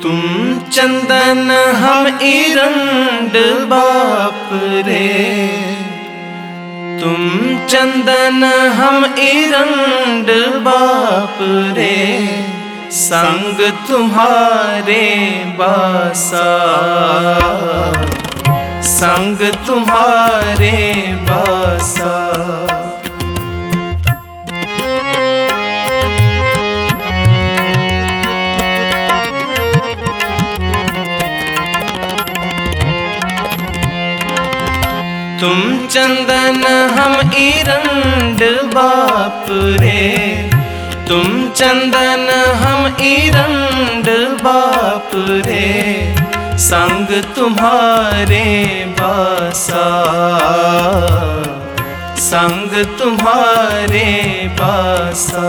तुम चंदन हम इरंड बाप रे, तुम चंदन हम इरंड बाप रे, संग तुम्हारे बासा, संग तुम्हारे बासा। तुम चंदन हम इरंड बाप रे, तुम चंदन हम इरंड बाप रे, संग तुम्हारे बासा, संग तुम्हारे बासा।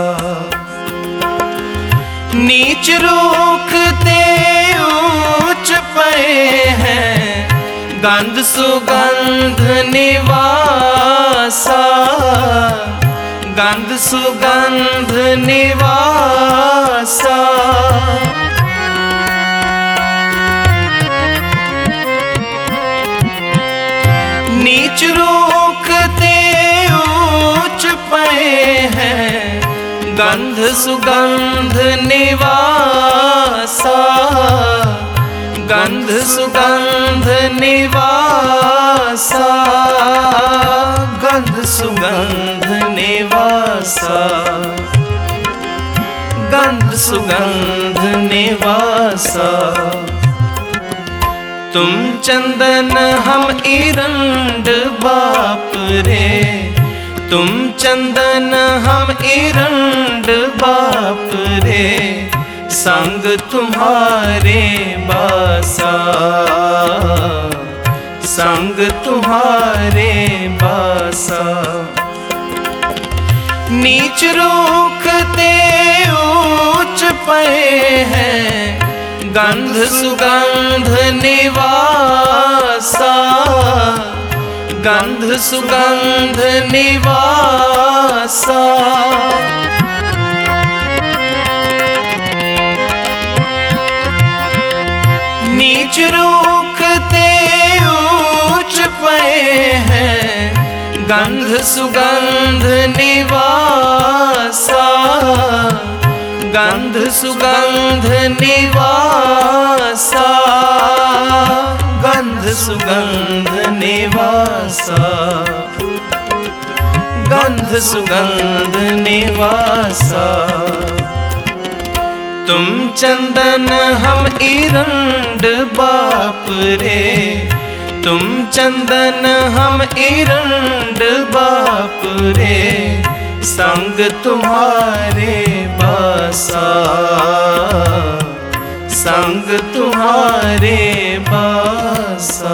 नीच रूखते ऊंच पे हैं, गंध सुगंध निवासा, गंध सुगंध निवासा। नीच रूखते ऊंच पे हैं, गंध सुगंध निवासा, गंध सुगंध निवासा, गंध सुगंध निवासा, गंध सुगंध निवासा। तुम चंदन हम इरंड बाप रे, तुम चंदन हम इरंड बाप रे, संग तुम्हारे बासा, संग तुम्हारे बासा। नीच रूखते ऊंच पे हैं, गंध सुगंध निवासा, गंध सुगंध निवासा। नीच रूखते ऊंच पे हैं, गंध सुगंध निवासा, गंध सुगंध निवासा, गंध सुगंध निवासा, गंध सुगंध निवासा। तुम चंदन हम इरंड बाप रे, तुम चंदन हम इरंड बाप रे, संग तुम्हारे बासा, संग तुम्हारे बासा।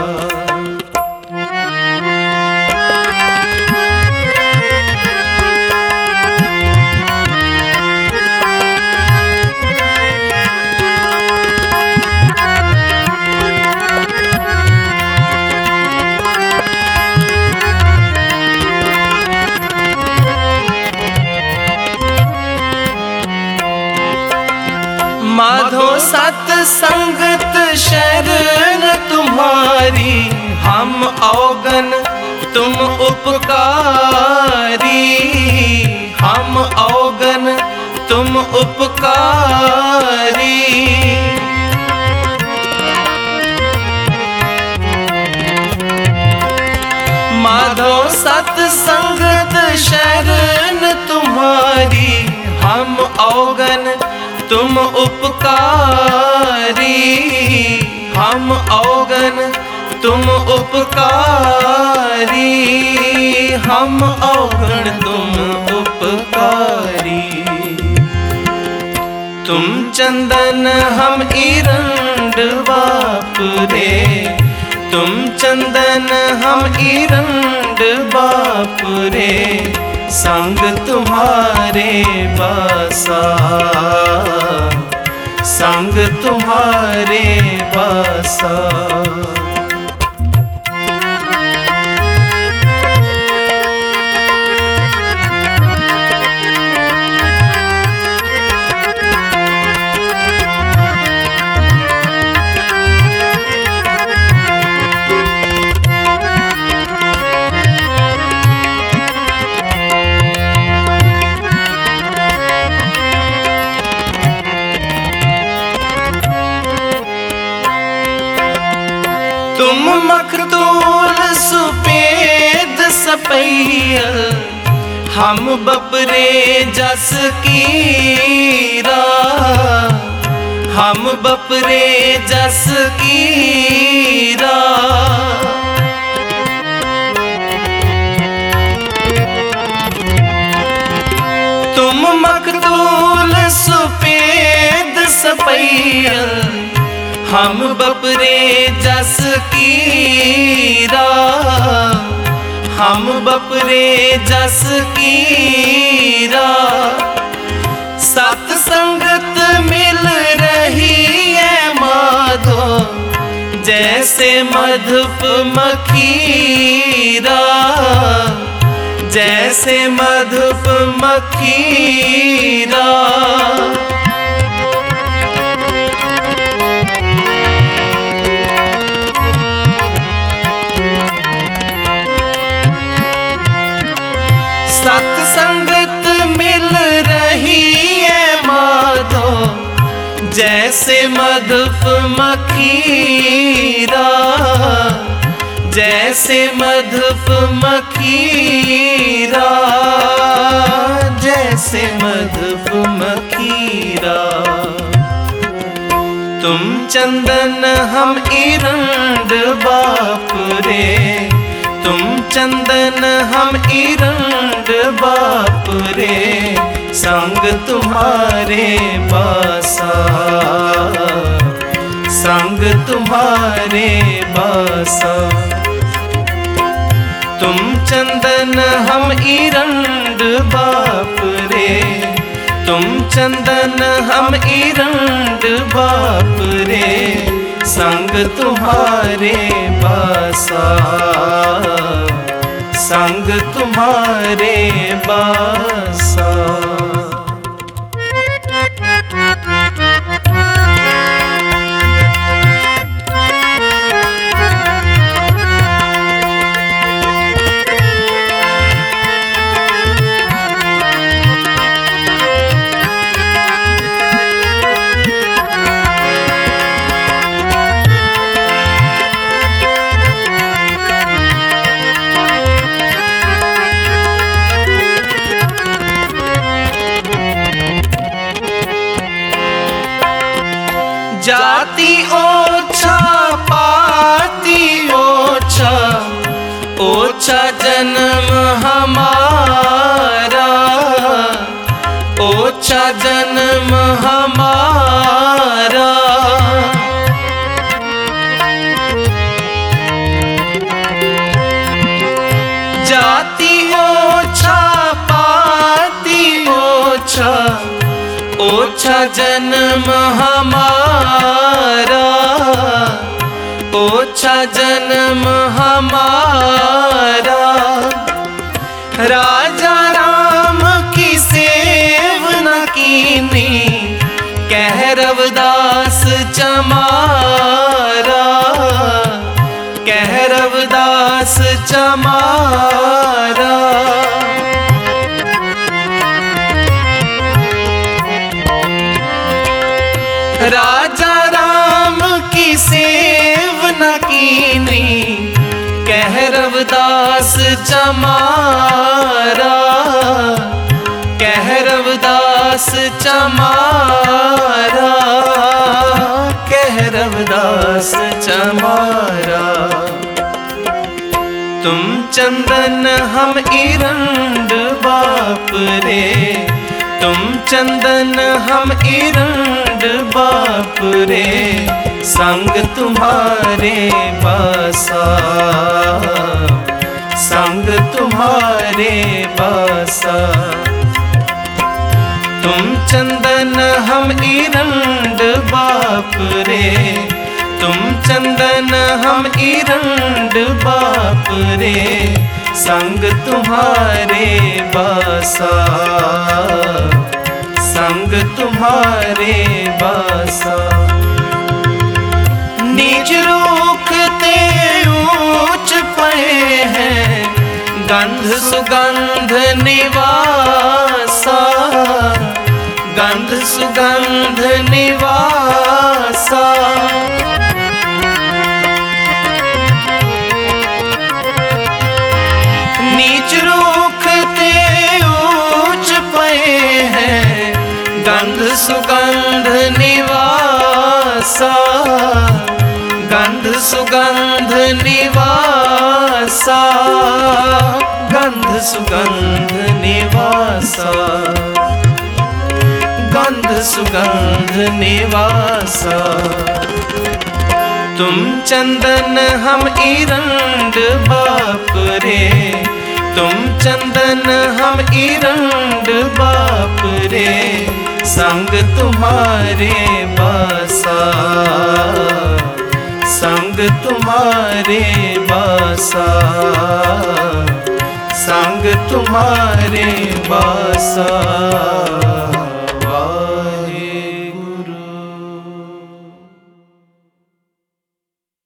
माधो सत संगत शरण तुम्हारी, हम औगन तुम उपकारी, हम औगन तुम उपकारी। माधो सत संगत शरण तुम्हारी, हम औगन तुम उपकारी, हम औगन तुम उपकारी, हम औगन तुम उपकारी। तुम चंदन हम इरंड बाप रे, तुम चंदन हम इरंड बाप रे, संग तुम्हारे बासा, संग तुम्हारे बासा। तुम मखदूल सुपेद सपैयल, हम बपरे जस कीरा, हम बपरे जस कीरा। तुम मखदूल सुपेद सपैयल, हम बपरे जस कीरा, हम बपरे जस कीरा। सत संगत मिल रही है माधो, जैसे मधुप मखीरा, जैसे मधुप मखीरा। सत्संगत मिल रही है माधो, जैसे मधुप मखीरा, जैसे मधुप मखीरा, जैसे मधुप मखीरा। तुम चंदन हम इरंड बाप रे, तुम चंदन हम इरंड बाप रे, संग तुम्हारे बासा, संग तुम्हारे बासा। तुम चंदन हम इरंड बाप रे, तुम चंदन हम इरंड बाप रे, संग तुम्हारे बासा, संग तुम्हारे बासा। जाति ओछा पाती ओछा, ओछा जन्म हमारा, ओछा जन्म हमारा। जाति ओछा पाती ओछा, ओछा जन्म हमारा, ओछा जन्म हमारा। राजा राम की सेव न कीनी, कह रविदास चमारा, कह रविदास चमारा। राजा राम की सेव न कीनी, कह रविदास चमारा, कह रविदास चमारा, कह रविदास चमारा। तुम चंदन हम इरंड बाप रे, तुम चंदन हम इरंड बाप रे, संग तुम्हारे बासा, संग तुम्हारे बासा। तुम चंदन हम इरंड बाप रे, तुम चंदन हम इरंड बाप रे, संग तुम्हारे बासा, संग तुम्हारे बासा। निज रूखते ऊंच पे हैं, गंध सुगंध निवासा, गंध सुगंध निवासा। सुगंध निवासा, गंध सुगंध निवासा। तुम चंदन हम इरंड बाप रे, तुम चंदन हम इरंड बाप रे, संग तुम्हारे बासा, संग तुम्हारे बासा, संग तुम्हारे बासा।